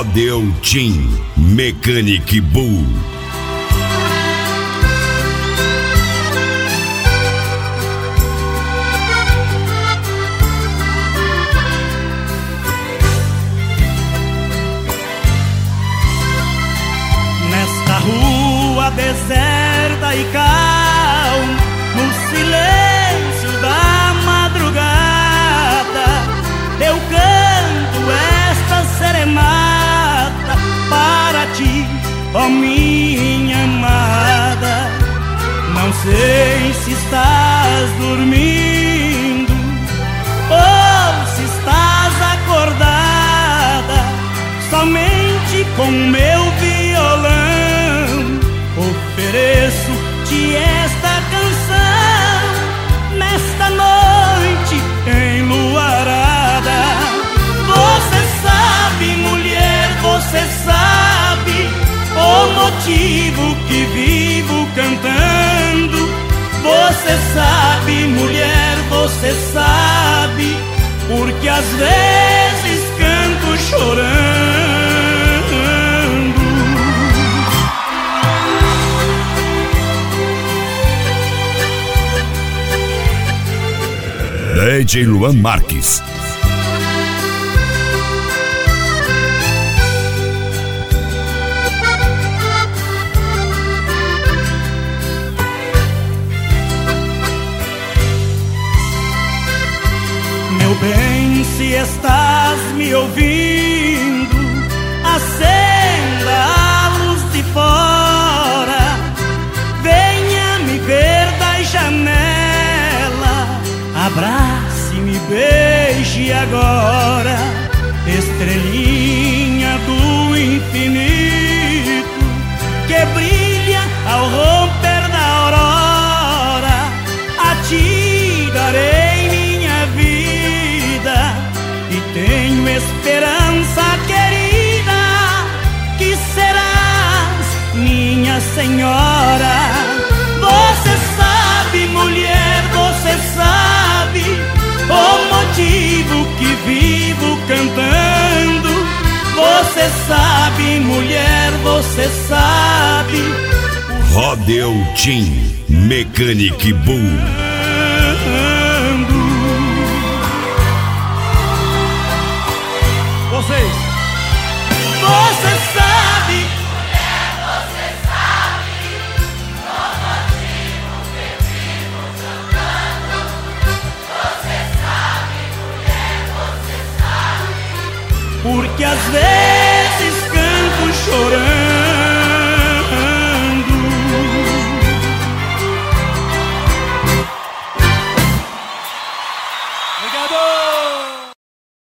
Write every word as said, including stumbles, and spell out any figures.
Rodeu Team Mechanic Bull. Nesta rua deserta e calma, no silêncio da madrugada, eu canto esta serenata para ti, ó minha amada. Não sei se estás dormindo ou se estás acordada, somente com meu violão ofereço-te esta canção nesta noite enluarada. Você sabe, mulher, você sabe o motivo que vivo cantando. Você sabe, mulher, você sabe porque às vezes canto chorando. D J Luan Marques. Meu bem, se estás me ouvindo, acenda a luz de fora, venha me ver da janela, abrace-me, beije agora, estrelinha do infinito que brilha ao romper da aurora. A ti darei minha vida e tenho esperança, querida, que serás minha senhora. Você sabe, mulher, você sabe o motivo que vivo cantando. Você sabe, mulher, você sabe. Rodeu Team Mechanic Bull. Vocês, você sabe, mulher, você sabe o motivo que vivo cantando. Você sabe, mulher, você sabe porque às vezes canto chorando.